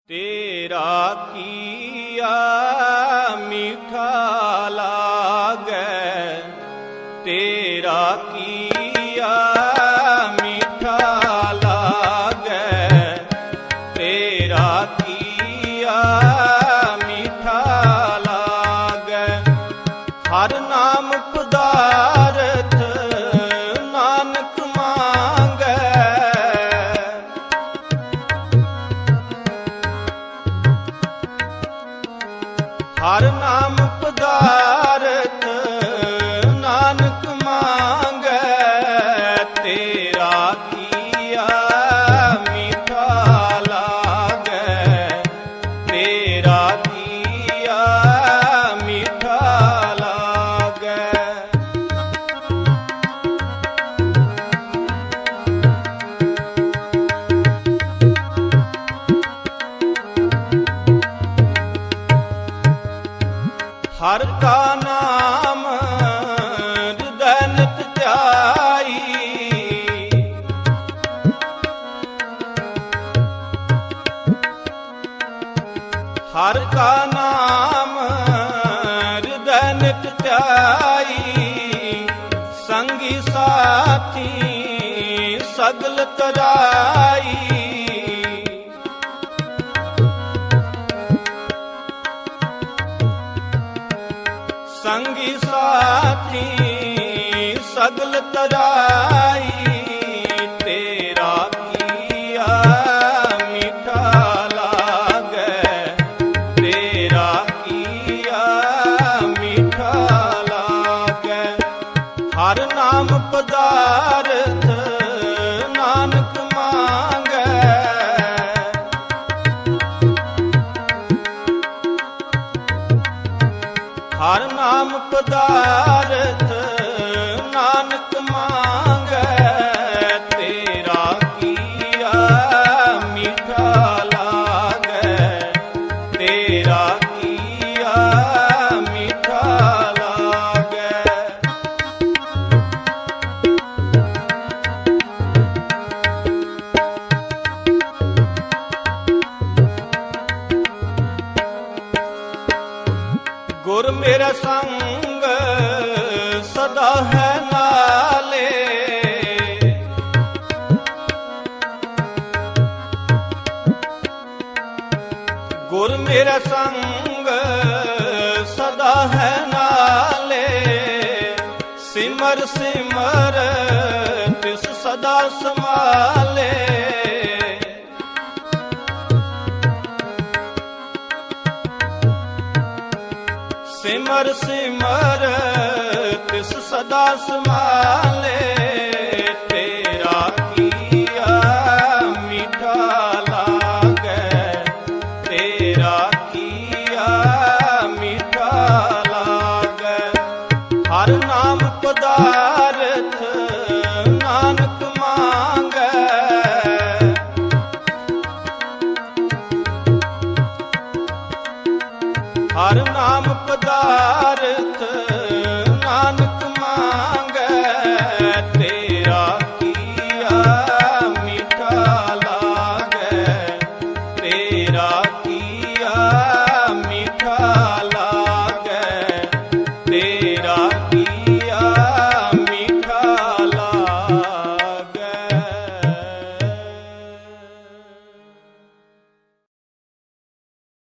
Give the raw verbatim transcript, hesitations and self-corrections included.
तेरा किया मीठा लागै, तेरा किया मीठा लागै, तेरा किया मीठा लागै। हर नाम पदारथ नानक मांगै, हर नाम पदारथ नानक मांगै। तेरा किया मीठा लागै, तेरा किया मीठा लागै। हर का नाम हृदय नित ध्याई, हर का नाम हृदय नित ध्याई। संगी साथी सगल तराई, संगी साथी सगल तराई। तेरा किया मीठा लागै, तेरा किया मीठा लागै। हर नाम पदारथ नानक मांगै, हर नाम पदारथ नानक मांगै। तेरा किया मीठा लागै, तेरा किया मीठा लागै। गुर मेरा संग सदा है नाले, गुर मेरा संग सदा है नाले। सिमर सिमर तिस सदा संभाले, सिमर सिमर तिस सदा संभाले। तेरा किया मीठा लागै, तेरा किया मीठा लागै। हर नाम पदारथ नानक मांगै, हर नाम पदारथ नानक मांगै। तेरा किया मीठा लागै, तेरा